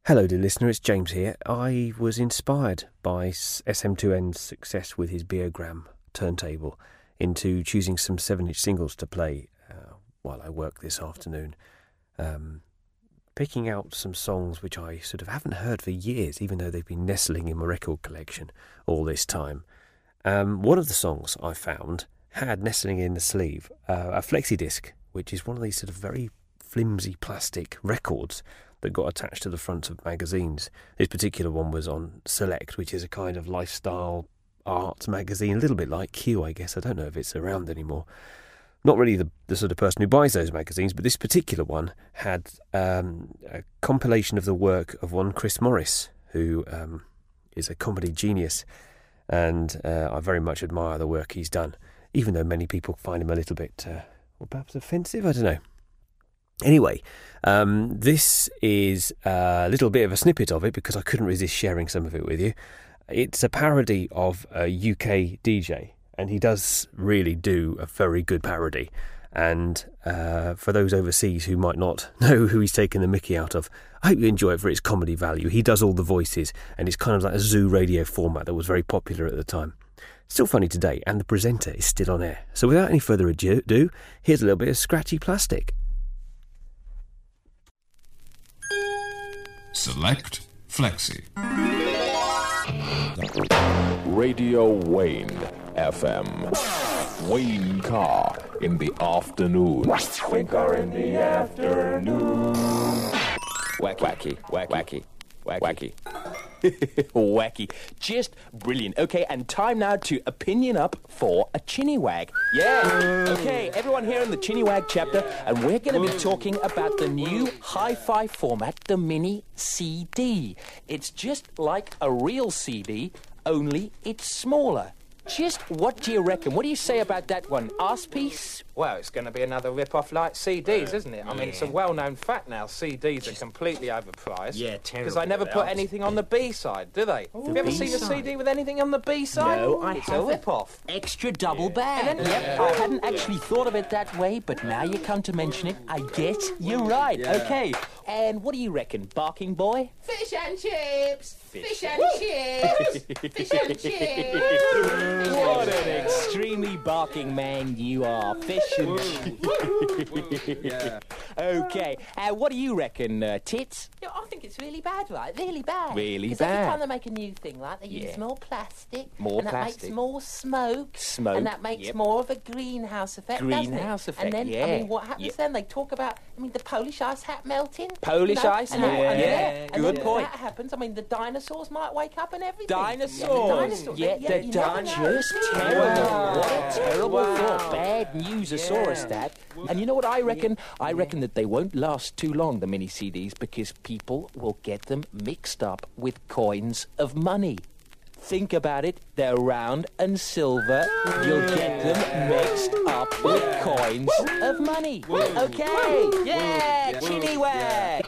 Hello dear listener, it's James here. I was inspired by SM2N's success with his Beogram turntable into choosing some 7-inch singles to play while I work this afternoon. Picking out some songs which I sort of haven't heard for years, even though they've been nestling in my record collection all this time. One of the songs I found had nestling in the sleeve a flexi disc, which is one of these sort of very flimsy plastic records that got attached to the front of magazines. This particular one was on Select, which is a kind of lifestyle art magazine, a little bit like Q, I guess. I don't know if it's around anymore. Not really the sort of person who buys those magazines, but this particular one had a compilation of the work of one Chris Morris, who is a comedy genius, and I very much admire the work he's done, even though many people find him a little bit, or perhaps offensive, I don't know. Anyway, this is a little bit of a snippet of it because I couldn't resist sharing some of it with you. It's a parody of a UK DJ, and he does really do a very good parody. And for those overseas who might not know who he's taken the mickey out of, I hope you enjoy it for its comedy value. He does all the voices, and it's kind of like a zoo radio format that was very popular at the time. Still funny today, and the presenter is still on air. So without any further ado, here's a little bit of Scratchy Plastic. Select Flexi. Radio Wayne FM. Wayne Carr in the afternoon. Wayne Carr in the afternoon. Wacky. Wacky. Just brilliant. Okay, and time now to opinion up for a Chinny Wag. Yeah. Okay, everyone here in the Chinny Wag chapter, and we're going to be talking about the new hi-fi format, the mini CD. It's just like a real CD, only it's smaller. Just what do you reckon? What do you say about that one? Arse piece? Well, it's going to be another rip-off like CDs, isn't it? I mean, it's a well-known fact now. CDs are completely overpriced. Yeah, terrible. Because they never put anything on the B-side, do they? Have you ever seen a CD with anything on the B-side? No, I It's haven't. a rip-off. Extra double bag. Yep, I hadn't actually thought of it that way, but now you come to mention it, I guess you're right. Yeah. Okay, and what do you reckon, Barking Boy? Fish and chips! Fish and chips! Fish and chips! What an extremely barking man you are. Fish and chips. Okay, what do you reckon, Tits? You know, I think it's really bad, right? Really bad. Really 'Cause bad. every time they make a new thing, like they use more plastic. More and plastic. that makes more smoke. Smoke, And that makes yep. more of a greenhouse effect, Greenhouse doesn't it? effect, And then, yeah. I mean, what happens Yep. then? They talk about, the Polish ice hat melting. Polish ice and hat, then- yeah. and Good then point. When that happens, the dinosaurs might wake up and everything. Dinosaurs. Yeah, Yeah, you never know. just terrible. Wow. What a terrible thought. Bad newsasaurus, that. And you know what I reckon? I reckon that they won't last too long, the mini CDs, because people will get them mixed up with coins of money. Think about it. They're round and silver. You'll get them mixed up with coins of money. Okay. Yeah, Chinny Wag.